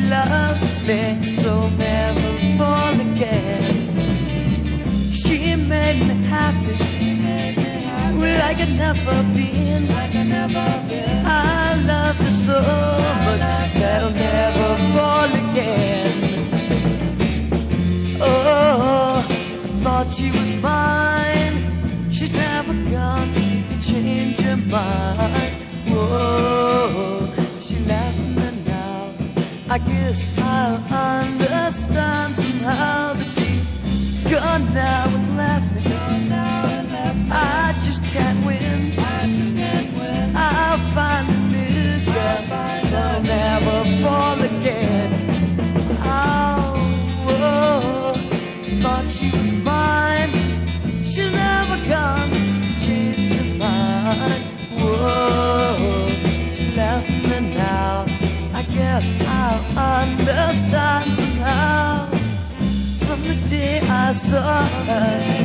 loved me, so never fall again. She made me happy, like I'd never been. I loved her so much that I'll never fall again. Oh, thought she was mine. She's never gone to change her mind. Whoa, she left me now. I guess I'll understand somehow that she's gone now and left me. I just can't win. I'll find a new girl, but I'll never fall again. Oh, whoa, thought she was mine. She's never gone to change her mind. Whoa, she left me now. I guess I'll understand somehow. From the day I saw her,